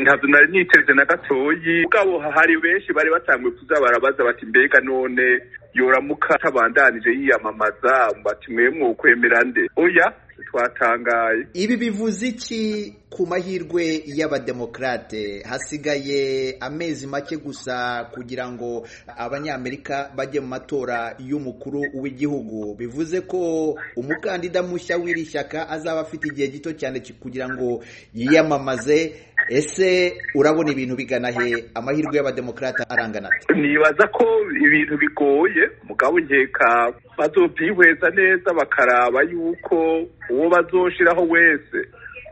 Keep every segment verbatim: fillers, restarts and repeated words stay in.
ntabwo nari niteze na gatoyi ubwabo hari benshi bari batanguye kuza barabaza bati mbega none yoramuka tabandanije yiyamamaza bati mwemwe ukwemera nde oya twatangaye. Ibi bivuze iki ku mahirwe y'abademokrate? Hasigaye amezi make gusa kugira ngo abanyamerika bajye mu matora y'umukuru w'igihugu. Bivuze ko umukandida mushya w'iri shyaka azaba afite igihe gito cyane kugira ngo yiyamamaze. Ese urabona ibintu bigana he? Amahirwe y'abademokrate arangana? Nibaza ko ibintu bigoye, mugabo nkeka bazobyihweza neza bakaraba yuko uwo bazoshiraho wese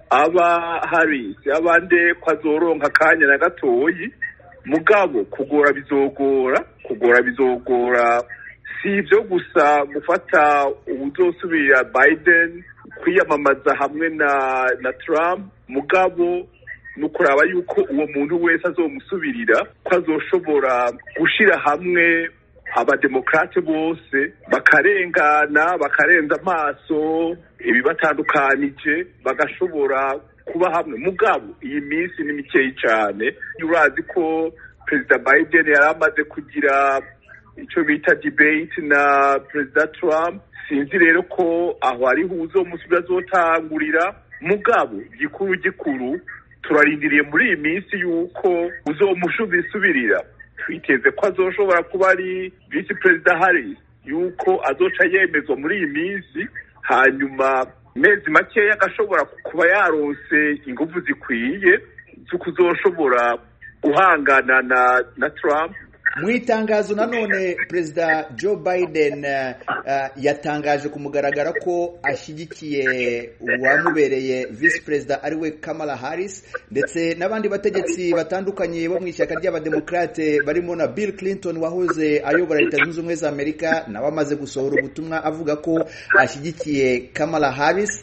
aba Harris abande kwazoronka kanya na gatoyi. Mugabo kugora bizogora, kugora bizogora si ibyo gusa gufata ubuzosubira Biden kwiyamamaza hamwe na na Trump, mugabo nukuraba yuko uwo muntu wese azomusubirira ko azoshobora gushira hamwe abademokrate bose bakarengana bakarenza amaso ibibatandukanije bagashobora kuba hamwe. Mugabo iyi minsi ni mikeyi cyane, urazi ko President Biden yaramaze kugira icyo bita debate na President Trump. Sinzi rero ko aho ari huzo musubira zotangurira, mugabo gikuru gikuru turarindiriye muri iyi minsi yuko uzomusubirira. Twiteze ko azoshobora kuba ari Vice President Harris, yuko azoca yemezwa muri iyi minsi, hanyuma mezi makeya agashobora kuba yaronse ingufu zikwiye zo kuzoshobora guhangana na na Trump. Mu itangazo nanone Perezida Joe Biden uh, uh, yatangaje ku mugaragaro ko ashyigikiye uwamubereye Vice President ariwe Kamala Harris, ndetse n'abandi bategetsi batandukanye bo mu ishyaka ry'abademokrate barimo na Bill Clinton wahoze ayobora Leta Zunze Ubumwe za Amerika, nawe amaze gusohora ubutumwa avuga ko ashyigikiye Kamala Harris.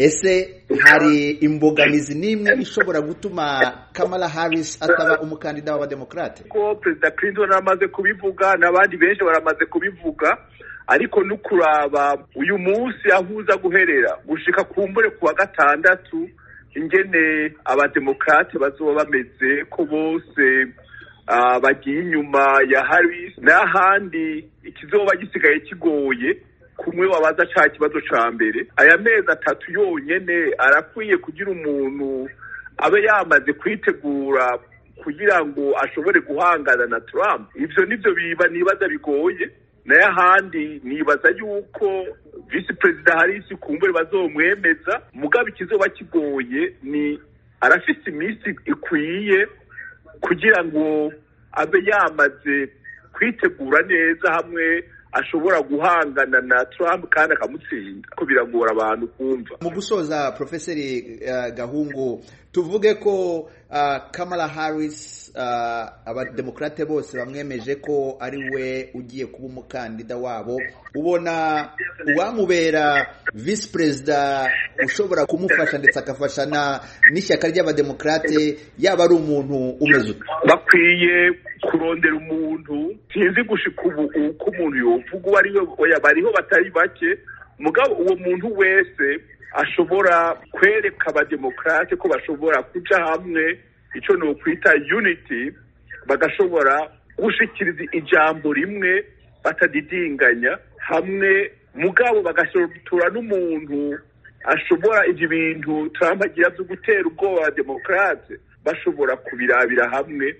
Ese hari imbogamizi n'imwe ishobora gutuma Kamala Harris ataba umukandida w'abademokrate? Ko President Clinton amaze kubivuga n'abandi benshi baramaze kubivuga, ariko nukuraba uyu munsi ahuza guherera gushika kumbure kuwa gatandatu ingene abademokrate bazoba bameze, ko bose uh, bagiye inyuma ya Harris, n'ahandi ikizoba gisigaye kigoye kumwe wabaza ca kibazo ca mbere. Aya mezi atatu yonyene arakwiye kugira umuntu abe yamaze kwitegura kugira ngo ashobore guhangana na Trump. Ivyo nivyo biba nibaza bigoye, naye ahandi nibaza yuko Vice President Harris kumbure bazomwemeza, mugabo ikizoba kigoye ni arafise iminsi ikwiye kugira ngo abe yamaze kwitegura neza hamwe ashobora guhangana na Trump kandi akamutsinda, ko biragora abantu kumva. Mu gusoza Profeseri uh, Gahungu, tuvuge ko uh, Kamala Harris uh, abademokrate bose bamwemeje ko ari we ugiye kuba umukandida wabo. Ubona uwamubera Vice President ushobora kumufasha ndetse akafashana n'ishyaka ry'abademokrate, yaba ari umuntu umeze ute? Bakwiye kurondera umuntu, sinzi gushika ubu uko umuntu yovuga ari we, bariho batari bake, mugabo uwo muntu wese ashobora kwereka abademokrate ko bashobora kuja hamwe, ico no kwita unity, bagashobora gushikiriza ijambo rimwe batadidinganya hamwe, mugabo bagashotora n'umuntu ashobora ivyo bintu Trump agira byo gutera ubwoba abademokrate bashobora kubirabira hamwe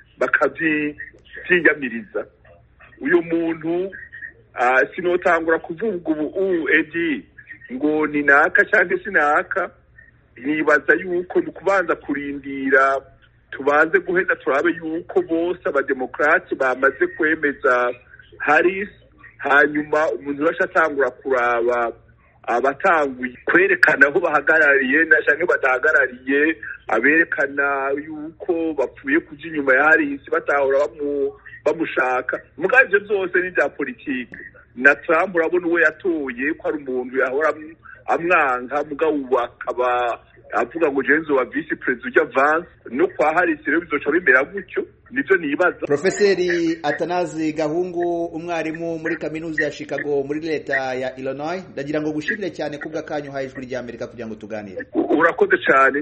bakavyiyamiriza. Uyu muntu uh, sinotangura kuvuga ubu edi ngo ni naka cyangwa sinaka. Nibaza yuko nukubanza kurindira tubanze guheza turabe yuko bose abademokrate bamaze kwemeza Harris, hanyuma umuntu bashatangura kuraba abatanguye kwerekana aho bahagarariye na canke badahagarariye, aberekana yuko bapfuye kuja inyuma ya Harris batahora bamu bamushaka. Mugabo ivyo byose ni bya politiki, na Trump urabona uwe yatoye ko ari umuntu yahora amwanka, mugabo akaba avuga ngo jenzo wa Vice President ujya Vance, no kwa Harris rero bizoca bimera gutyo. Nivyo nibaza. Profeseri Atanazi Gahungu, umwarimu muri kaminuza ya Chicago muri leta ya Illinois, ndagira ngo gushimire cyane kubwa kanyu haye ijwi rya Amerika kugira ngo tuganire. Urakoze cyane.